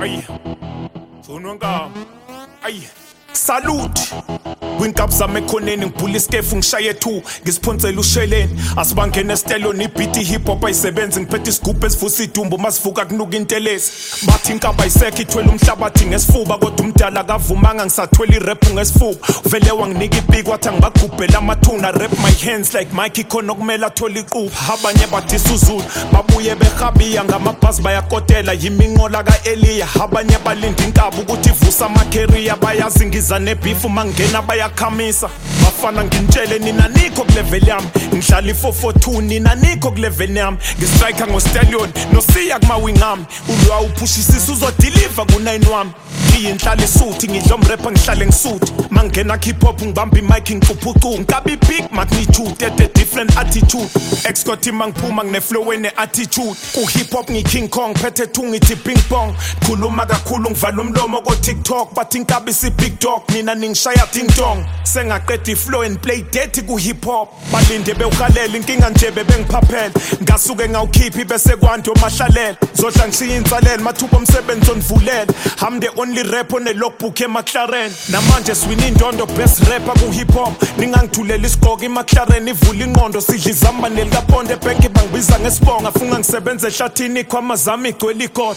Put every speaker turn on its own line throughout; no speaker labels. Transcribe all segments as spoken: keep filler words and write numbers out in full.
Aye. So nonga. Aye. Salute. Winkabza mekhoneni ngibhula iskefu ngishaye two ngisiphonsela usheleni asibangene estelo nibiti hip hop ayisebenzi ngiphethe isigubhu esivusa idumbu masivuka kunuka intelezi bathi inkaba isekho ithwele umhlabathi ngesifuba kodwa umdala kavumanga ngisathwele irap ngesifuba uvele wanginika ibiki wathi angibagubhela amathuna rap my hands like Mike khona okumele athola iqupha abanye bathi isuzulu babuye behabiya ngamabhasi bayakotela yiminqola kaEliya abanye balinda inkaba ukuthi ivusa amacareer bayazi ngiza nebeef mangena bayakhamisa bafana ngintshele nina nikho kulevel yami ngihlala i four four two nina nikho kulevel yami ngistrike ngostallion nosiya kuma wingami ulwa uphushisa uzodeliver ku nine wami ngiyinhlala isuthi ngidla umrapper ngihlale ngisuthi mangena hip hop ngibamba imic ngicuphucu ngabi big magnitude at a different attitude excort mangiphuma ngine flow ene attitude ku hip hop ngi King Kong phethe thunga ithi ping pong khuluma kakhulu ngivala umlomo ko TikTok bathi inkabi si big dog mina ningishaya ding dong sengaqeda iflow and play dirty ku hip hop balinde bewuhalela inkinga nje bebengiphaphela ngasuke ngawukhiphi bese kwanto mahlalela zodla ngishiya insalela mathuba omsebenzi onvulela I'm the only rapper on the logbook e McLaren namanje swini indondo best rapper ku hip hop ningangithulela isigqoko i McLaren ivula inqondo sidla izamba nelikaponde bank bangibiza ngesibonga funga ngisebenze ehlathini kwamazami igcwele ikhodo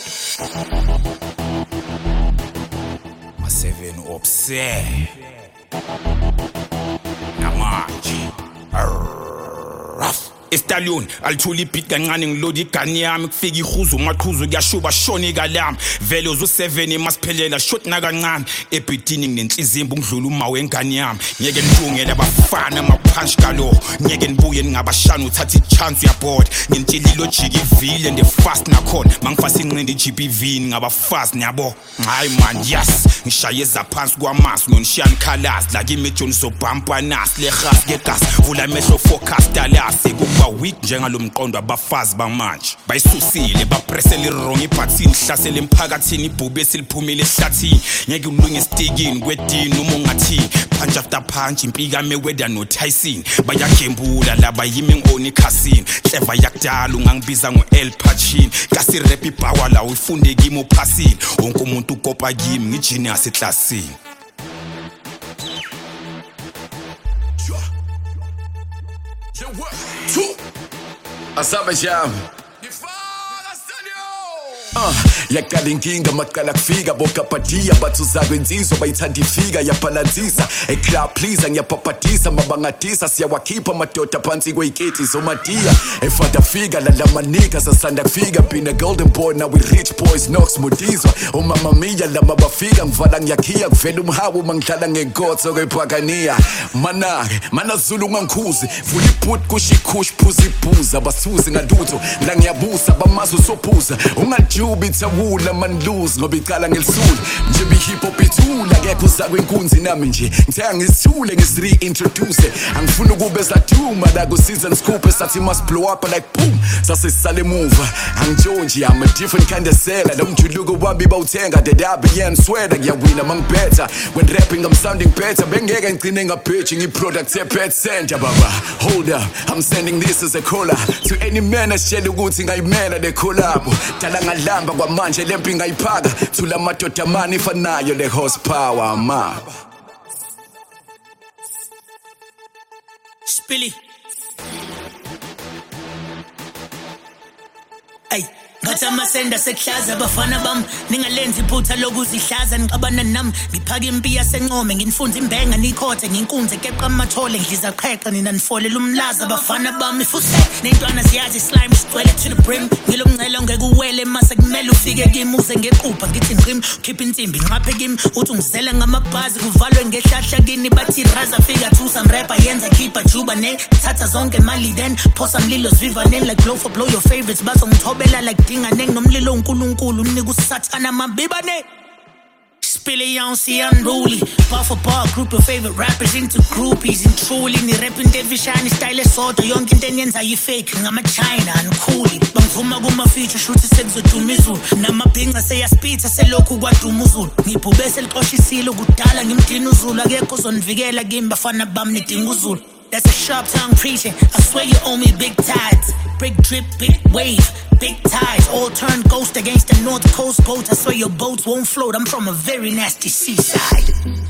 ma seven upse namanje rough Estallion alithula ibeat kancane ngilodi igani yami kufika ihuzo maqhuzu kuyashuba shoni kalami vele uzu seven emasiphelela shot na kancane ebitini nginenhlizimbu ngidlula uma wengani yami ngeke nilungele abafana amapunch kalo ngeke nibuye ningabashana uthatha ichance uyabhoda ngintshila logic ivile and fast nakhona mangifasa inqindi G P V ngaba fast nyabo hayi man yes ngishaye zaphansi kwamasu nonishiyana colors like imejon so bumper nas le gas ke gas vula mehlo focus dalasi ba weak njengalomqondo abafazi bamanje bayisusile bapressele wrong iphathini hlasele emphakathini ibhube esiliphumile ehlathini ngeke ulunge stikini kwedini uma ungathi punch after punch impika Mayweather no Tyson bayagembula laba yimi ngoni casino clever yakudala ungangibiza ngo El Pacino kasi rap ipower la uyifunde kimi uphasile wonke umuntu ukopa kimi ngigenius eclassini
Asaba jam Ah, yakala inkinga maqala kufika bokapatia bathu zakwenzizwa bayithanda ifika yabalanzisa eclub please ngiyapapatisa mabangatisa siyawakhipha madoda phansi kweyiketi zomadia efada fika la lamanika sasanda kufika been a golden boy now we rich boys knocks modizwa umama mia lama bafika ngivala ngiyakhiya kuvela umhawu mangidlala ngegotso kwephakania manake mana Zulu ngangikhuzi vula iput kushikhush phuzi phuza basuzi ngalutho la ngiyabusa bamazo sophuza ungathi ubithawula man lose ngoba iqala ngelisulu nje bi hip hop ithula ngeke uzakwe inkunzi nami nje ngithenga ngisithule ngisri introduce angifuna ukube zathuma la ku season scoop esathi must blow up like boom sase sale move angjonji I'm a different kind of seller lomjuluko wami bawuthenga the W N sweater ngiyawina mangibetha when rapping I'm sounding better bengeke ngicine ngapitch ngi product e pet center baba hold up I'm sending this as a caller to any man ashela ukuthi ngayimela le collab dala ngalamba kwamanje lempi ngayiphaka thula madoda mani ifanayo le horsepower ma
Spilly Ay Gathama senda seklaza bafana bam ningalenzi iphutha lokuzihlaza niqabana nami ngiphaka impi yasencome nginfunza imbenga nikhothe nginkunze keqa amathole ngidliza qheqa nina nifolela umlaza bafana bami fuse nentwana siyazi slime sigcwele to the brim ngilomncela ngeke uwele mase kumele ufike kimi uze ngequpha ngithi ngqim keep insimbi ngaphe kimi uthi ungizela ngamabhazi kuvalwe ngehlahla kini bathi raza fika two some rapper yenza keeper juba ne thatha zonke mali then phosa mlilo zvivaneni like blow for blow your favorites bazongithobela like Neng nomlilo uNkulunkulu unika usathana mabibane Spilly Yonsi unruly bar for bar group your favorite rappers into groupies and truly ni rapping David Shiny style esodwa yonke into enyenza yi fake ngama China ankhuli bangivuma kuma feature shoot sekuzoduma izulu namabhinqa seyaspitha selokhu kwaduma uzulu ngibhube seliqoshisile kudala ngimdina uzulu akekho uzonivikela kimi bafana bami nidinga uzulu That's a sharp tongue preaching I swear you owe me big tides Big drip, big wave Big tides, all turned ghost against the north coast goat. I swear your boats won't float, I'm from a very nasty seaside.